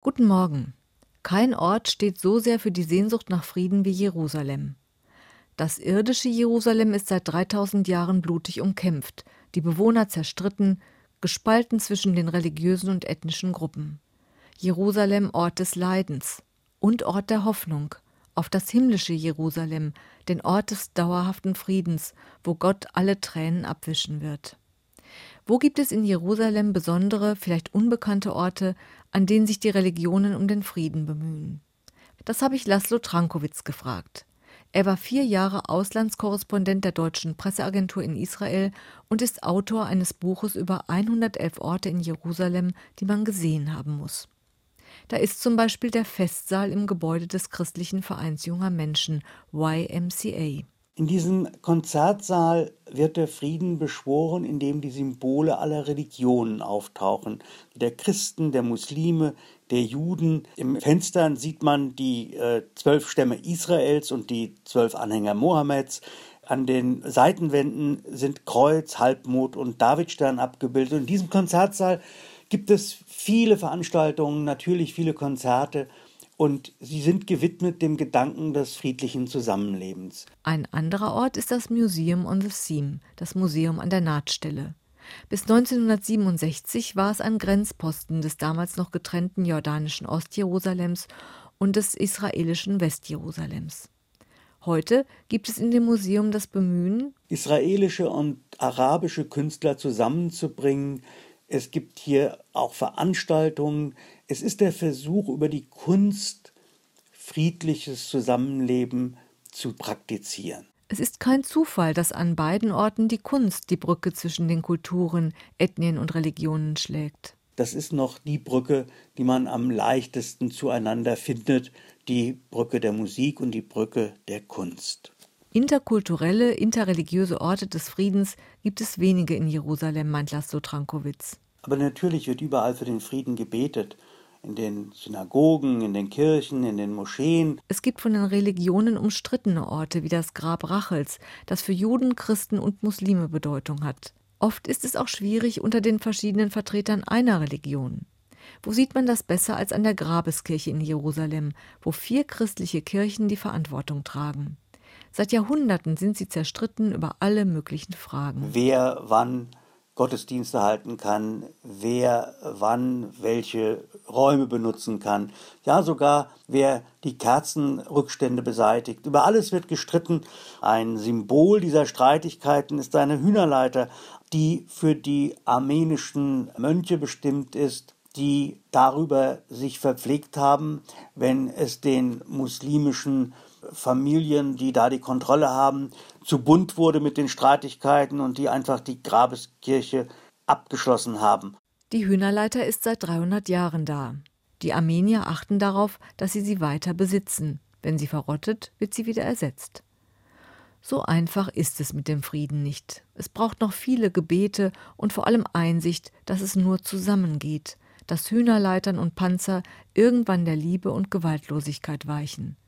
Guten Morgen. Kein Ort steht so sehr für die Sehnsucht nach Frieden wie Jerusalem. Das irdische Jerusalem ist seit 3000 Jahren blutig umkämpft, die Bewohner zerstritten, gespalten zwischen den religiösen und ethnischen Gruppen. Jerusalem Ort des Leidens und Ort der Hoffnung auf das himmlische Jerusalem, den Ort des dauerhaften Friedens, wo Gott alle Tränen abwischen wird. Wo gibt es in Jerusalem besondere, vielleicht unbekannte Orte, an denen sich die Religionen um den Frieden bemühen? Das habe ich Laszlo Trankowitz gefragt. Er war 4 Jahre Auslandskorrespondent der deutschen Presseagentur in Israel und ist Autor eines Buches über 111 Orte in Jerusalem, die man gesehen haben muss. Da ist zum Beispiel der Festsaal im Gebäude des christlichen Vereins junger Menschen, YMCA. In diesem Konzertsaal wird der Frieden beschworen, indem die Symbole aller Religionen auftauchen. Der Christen, der Muslime, der Juden. Im Fenster sieht man die 12 Stämme Israels und die 12 Anhänger Mohammeds. An den Seitenwänden sind Kreuz, Halbmond und Davidstern abgebildet. Und in diesem Konzertsaal gibt es viele Veranstaltungen, natürlich viele Konzerte. Und sie sind gewidmet dem Gedanken des friedlichen Zusammenlebens. Ein anderer Ort ist das Museum on the Seam, das Museum an der Nahtstelle. Bis 1967 war es ein Grenzposten des damals noch getrennten jordanischen Ostjerusalems und des israelischen Westjerusalems. Heute gibt es in dem Museum das Bemühen, israelische und arabische Künstler zusammenzubringen. Es gibt hier auch Veranstaltungen. Es ist der Versuch, über die Kunst friedliches Zusammenleben zu praktizieren. Es ist kein Zufall, dass an beiden Orten die Kunst die Brücke zwischen den Kulturen, Ethnien und Religionen schlägt. Das ist noch die Brücke, die man am leichtesten zueinander findet, die Brücke der Musik und die Brücke der Kunst. Interkulturelle, interreligiöse Orte des Friedens gibt es wenige in Jerusalem, meint Laszlo Trankowitz. Aber natürlich wird überall für den Frieden gebetet. In den Synagogen, in den Kirchen, in den Moscheen. Es gibt von den Religionen umstrittene Orte wie das Grab Rachels, das für Juden, Christen und Muslime Bedeutung hat. Oft ist es auch schwierig unter den verschiedenen Vertretern einer Religion. Wo sieht man das besser als an der Grabeskirche in Jerusalem, wo 4 christliche Kirchen die Verantwortung tragen? Seit Jahrhunderten sind sie zerstritten über alle möglichen Fragen. Wer wann Gottesdienste halten kann, wer wann welche Räume benutzen kann. Ja, sogar wer die Kerzenrückstände beseitigt. Über alles wird gestritten. Ein Symbol dieser Streitigkeiten ist eine Hühnerleiter, die für die armenischen Mönche bestimmt ist, die darüber sich verpflegt haben, wenn es den muslimischen Familien, die da die Kontrolle haben, zu bunt wurde mit den Streitigkeiten und die einfach die Grabeskirche abgeschlossen haben. Die Hühnerleiter ist seit 300 Jahren da. Die Armenier achten darauf, dass sie weiter besitzen. Wenn sie verrottet, wird sie wieder ersetzt. So einfach ist es mit dem Frieden nicht. Es braucht noch viele Gebete und vor allem Einsicht, dass es nur zusammengeht, dass Hühnerleitern und Panzer irgendwann der Liebe und Gewaltlosigkeit weichen.